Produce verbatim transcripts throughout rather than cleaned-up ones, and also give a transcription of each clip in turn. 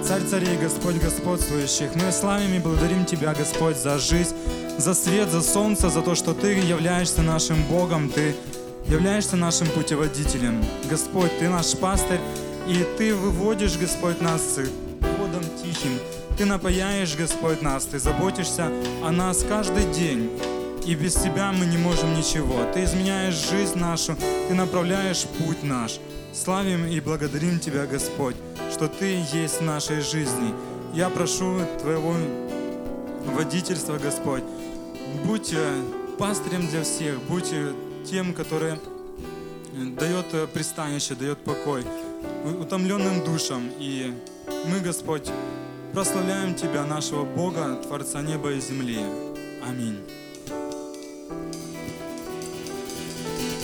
Царь царей, Господь господствующих. Мы славим и благодарим Тебя, Господь, за жизнь, за свет, за солнце, за то, что Ты являешься нашим Богом, Ты являешься нашим путеводителем. Господь, Ты наш пастырь, и Ты выводишь, Господь, нас водом тихим. Ты напояешь, Господь, нас, Ты заботишься о нас каждый день. И без Тебя мы не можем ничего. Ты изменяешь жизнь нашу, Ты направляешь путь наш. Славим и благодарим Тебя, Господь, что Ты есть в нашей жизни. Я прошу Твоего водительства, Господь. Будь пастырем для всех, будь тем, который дает пристанище, дает покой утомленным душам. И мы, Господь, прославляем Тебя, нашего Бога, Творца неба и земли. Аминь.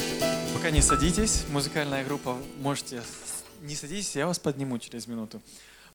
Пока не садитесь, музыкальная группа, можете не садитесь, я вас подниму через минуту.